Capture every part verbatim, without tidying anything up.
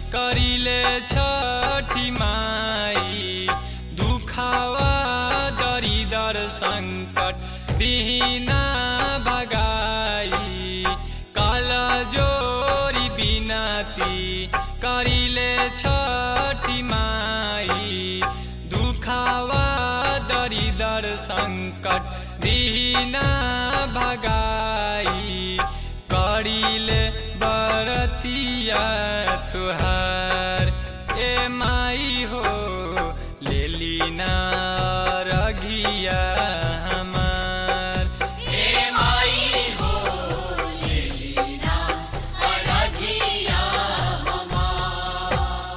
करिले छठी माई दुखावा दरिदर संकट बिना भगाई काल जोरी बिनती करिले छठी माई दुखावा दरिदर संकट बिना भगाई करिले बरतिया तुहार ए माई हो लेली ना रघिया हमार ए माई हो लेली ना रघिया हमार।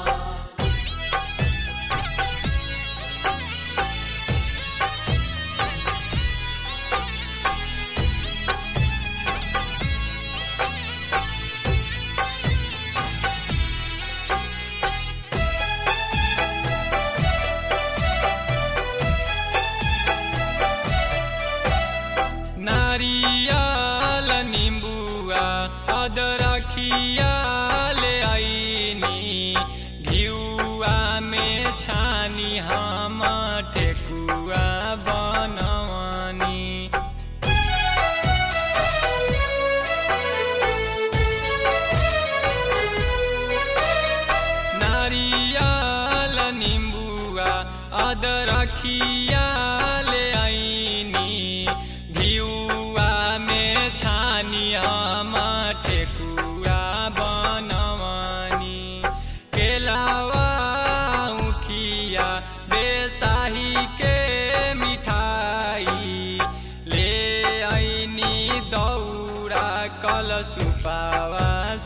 नारियल निम्बुआ अदरखिया ले आईनी घिउआ में छानी हम ठेकुआ बनवानी नारियल निम्बुआ अदरखिया ले आईनी घिउआ में छानी हम ठेकुआ बनवानी केलावा उखिया बेसाही के मिठाई ले आईनी दौरा कलशुपावा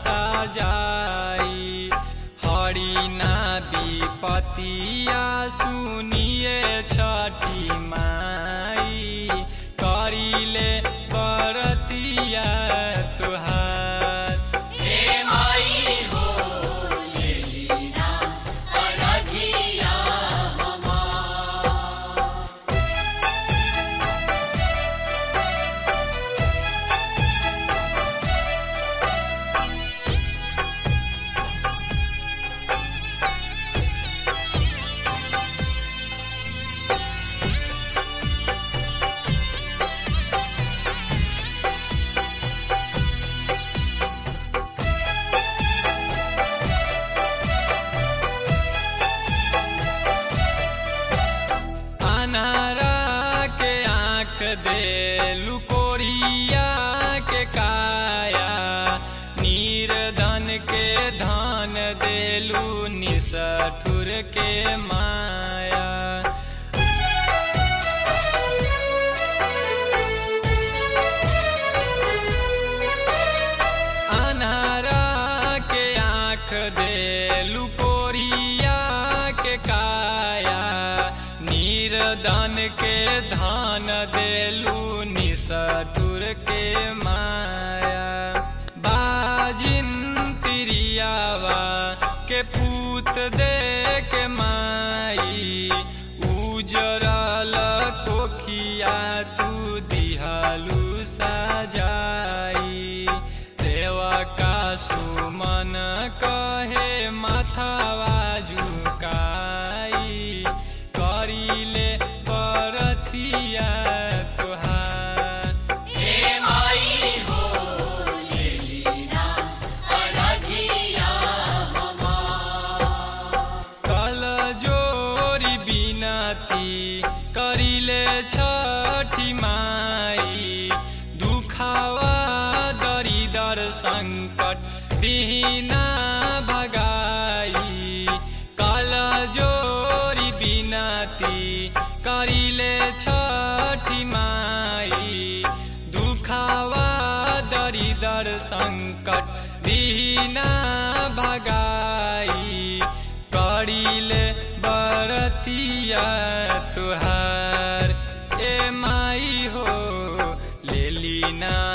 सजाई हरिना विपतिया सुनिए छठी माई करिले बरतिया तुहार ए माई हो लेली ना रघिया हमार। अनारा के आँख दे लुकोरिया के काया नीरधन के धन देलू निसठुर के माया अनारा के आँख दे लुकोरिया के काया नीरधन के धन देलू निसठुर के माया बाजिन तिरियावा के पूत दे के माई उजरल कोखिया तू दिहालू सजाई सेवा का सुमन कहे माथावा झुकाई करिले बरतिया तुहार ए माई हो लेली ना रघिया हमार। कल जोरी बिनती करिले छठी माई दुखावा दरिदर संकट बिना भगाई कल जोरी बिनती करिले छठी माई दुखावा दरिदर संकट बिना भगाई करिले बरतिया तुहार ए माई हो लेली ना